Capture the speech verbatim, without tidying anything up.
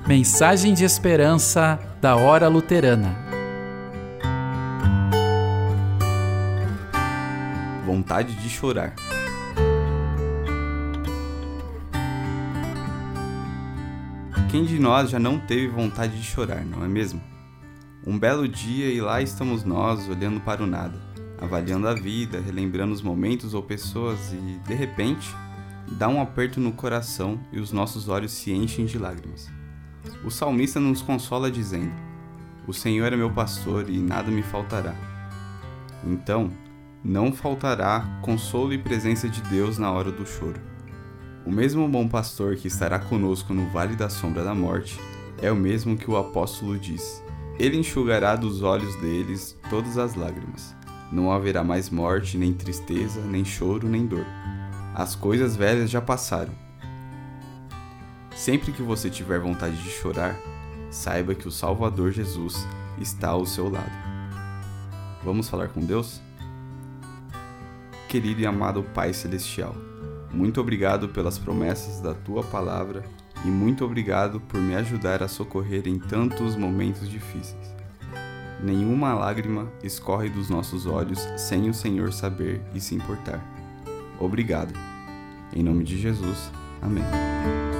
Mensagem de esperança da Hora Luterana. Vontade de chorar. Quem de nós já não teve vontade de chorar, não é mesmo? Um belo dia e lá estamos nós olhando para o nada, avaliando a vida, relembrando os momentos ou pessoas e, de repente, dá um aperto no coração e os nossos olhos se enchem de lágrimas. O salmista nos consola dizendo: "O Senhor é meu pastor e nada me faltará." Então, não faltará consolo e presença de Deus na hora do choro. O mesmo bom pastor que estará conosco no vale da sombra da morte é o mesmo que o apóstolo diz: Ele enxugará dos olhos deles todas as lágrimas. Não haverá mais morte, nem tristeza, nem choro, nem dor. As coisas velhas já passaram. Sempre que você tiver vontade de chorar, saiba que o Salvador Jesus está ao seu lado. Vamos falar com Deus? Querido e amado Pai Celestial, muito obrigado pelas promessas da Tua Palavra e muito obrigado por me ajudar a socorrer em tantos momentos difíceis. Nenhuma lágrima escorre dos nossos olhos sem o Senhor saber e se importar. Obrigado. Em nome de Jesus. Amém.